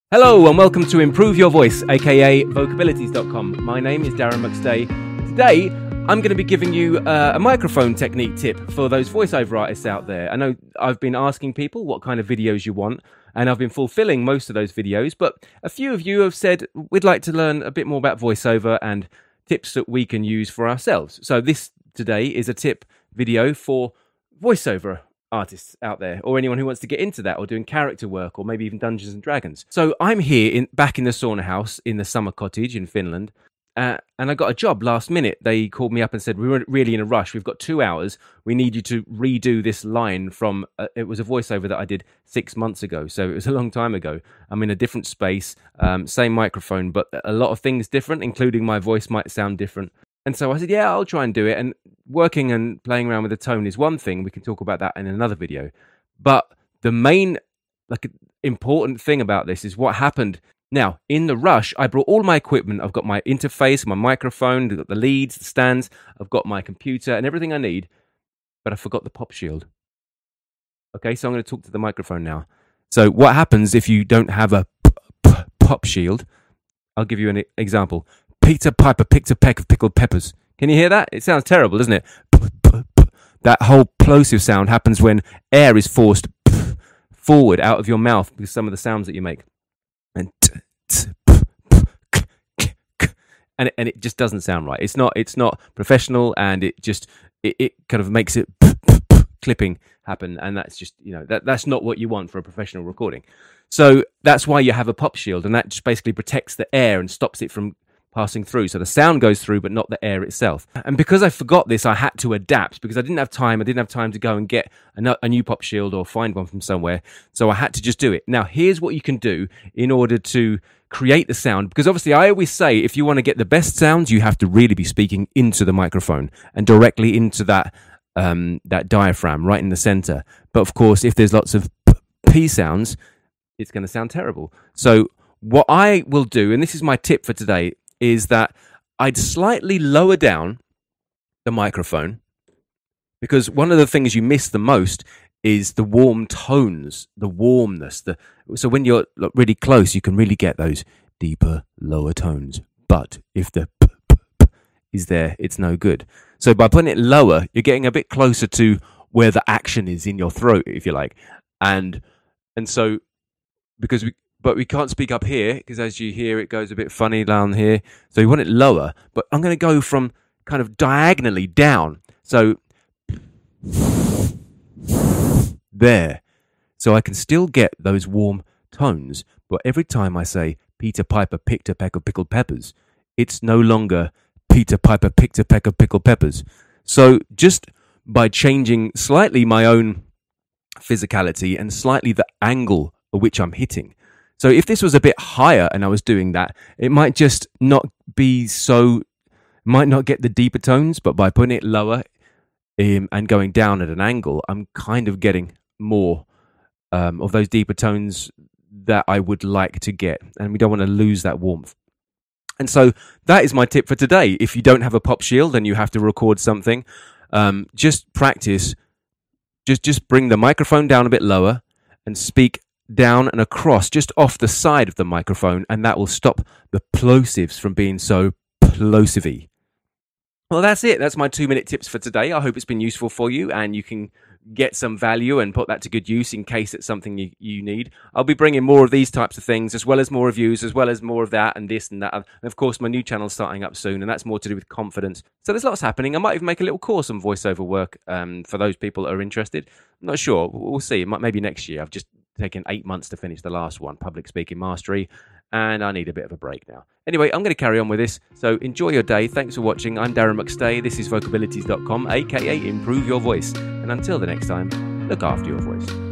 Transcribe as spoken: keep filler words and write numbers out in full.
Hello and welcome to Improve Your Voice, aka vocabilities dot com. My name is Darren McStay. Today, I'm going to be giving you uh, a microphone technique tip for those voiceover artists out there. I know I've been asking people what kind of videos you want, and I've been fulfilling most of those videos, but a few of you have said we'd like to learn a bit more about voiceover and tips that we can use for ourselves. So this today is a tip video for voiceover artists out there, or anyone who wants to get into that, or doing character work, or maybe even Dungeons and Dragons. So I'm here in back in the sauna house in the summer cottage in Finland, uh, and I got a job last minute. They called me up and said, we were really in a rush. We've got two hours. We need you to redo this line from, uh, it was a voiceover that I did six months ago. So it was a long time ago. I'm in a different space, um, same microphone, but a lot of things different, including my voice might sound different. And so I said, yeah, I'll try and do it. And working and playing around with the tone is one thing. We can talk about that in another video. But the main, like, important thing about this is what happened. Now, in the rush, I brought all my equipment. I've got my interface, my microphone, I've got the leads, the stands. I've got my computer and everything I need. But I forgot the pop shield. Okay, so I'm going to talk to the microphone now. So what happens if you don't have a p- p- pop shield? I'll give you an example. Peter Piper picked a peck of pickled peppers. Can you hear that? It sounds terrible, doesn't it? That whole plosive sound happens when air is forced forward out of your mouth with some of the sounds that you make. And and it, and it just doesn't sound right. It's not it's not professional, and it just it, it kind of makes it clipping happen, and that's just, you know, that that's not what you want for a professional recording. So that's why you have a pop shield, and that just basically protects the air and stops it from passing through. So the sound goes through, but not the air itself. And because I forgot this, I had to adapt, because I didn't have time. I didn't have time to go and get a, a new pop shield or find one from somewhere. So I had to just do it. Now, here's what you can do in order to create the sound, because obviously I always say, if you want to get the best sounds, you have to really be speaking into the microphone and directly into that um, that diaphragm right in the center. But of course, if there's lots of p, p sounds, it's going to sound terrible. So what I will do, and this is my tip for today, is that I'd slightly lower down the microphone, because one of the things you miss the most is the warm tones, the warmness. The so when you're really close, you can really get those deeper, lower tones. But if the p, p, p is there, it's no good. So by putting it lower, you're getting a bit closer to where the action is in your throat, if you like. And and so because we But we can't speak up here, because as you hear, it goes a bit funny down here. So you want it lower. But I'm going to go from kind of diagonally down. So there. So I can still get those warm tones. But every time I say, Peter Piper picked a peck of pickled peppers, it's no longer Peter Piper picked a peck of pickled peppers. So just by changing slightly my own physicality and slightly the angle at which I'm hitting. So if this was a bit higher and I was doing that, it might just not be so, might not get the deeper tones, but by putting it lower um, and going down at an angle, I'm kind of getting more um, of those deeper tones that I would like to get. And we don't want to lose that warmth. And so that is my tip for today. If you don't have a pop shield and you have to record something, um, just practice, just, just bring the microphone down a bit lower and speak down and across, just off the side of the microphone, and that will stop the plosives from being so plosive-y. Well, that's it. That's my two-minute tips for today. I hope it's been useful for you, and you can get some value and put that to good use in case it's something you, you need. I'll be bringing more of these types of things, as well as more reviews, as well as more of that and this and that. And of course, my new channel's starting up soon, and that's more to do with confidence. So there's lots happening. I might even make a little course on voiceover work um, for those people that are interested. I'm not sure. We'll see. It might, maybe next year. I've just taken eight months to finish the last one, Public Speaking Mastery, and I need a bit of a break now. Anyway, I'm going to carry on with this, so enjoy your day. Thanks for watching. I'm Darren McStay. This is vocabilities dot com, aka Improve Your Voice. And until the next time, look after your voice.